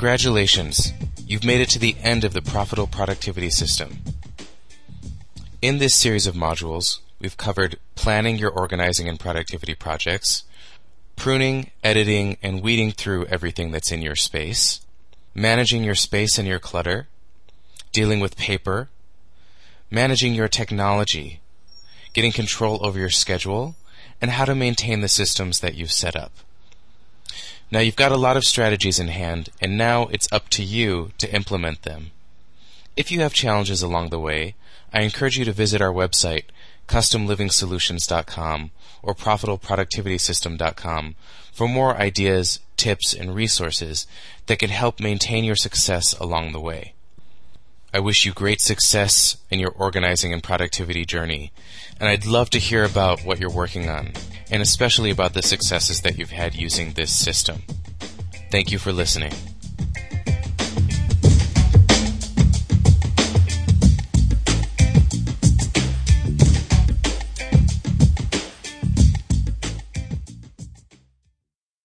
Congratulations! You've made it to the end of the Profitable Productivity System. In this series of modules, we've covered planning your organizing and productivity projects, pruning, editing, and weeding through everything that's in your space, managing your space and your clutter, dealing with paper, managing your technology, getting control over your schedule, and how to maintain the systems that you've set up. Now you've got a lot of strategies in hand, and now it's up to you to implement them. If you have challenges along the way, I encourage you to visit our website, customlivingsolutions.com or profitableproductivitysystem.com for more ideas, tips, and resources that can help maintain your success along the way. I wish you great success in your organizing and productivity journey, and I'd love to hear about what you're working on, and especially about the successes that you've had using this system. Thank you for listening.